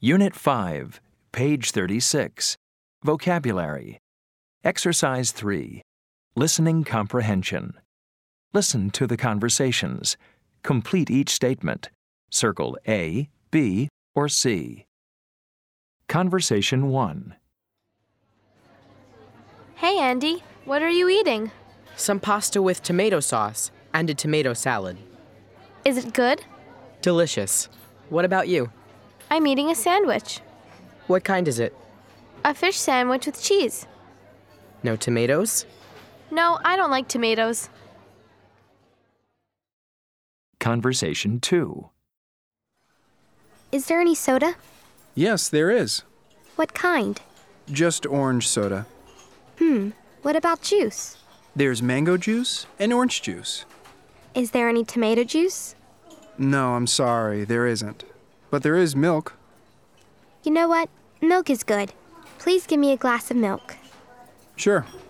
Unit 5, page 36. Vocabulary. Exercise 3. Listening comprehension. Listen to the conversations. Complete each statement. Circle A, B, or C. Conversation 1. Hey, Andy. What are you eating? Some pasta with tomato sauce and a tomato salad. Is it good? Delicious. What about you? I'm eating a sandwich. What kind is it? A fish sandwich with cheese. No tomatoes? No, I don't like tomatoes. Conversation 2. Is there any soda? Yes, there is. What kind? Just orange soda. What about juice? There's mango juice and orange juice. Is there any tomato juice? No, I'm sorry, there isn't. But there is milk. You know what? Milk is good. Please give me a glass of milk. Sure.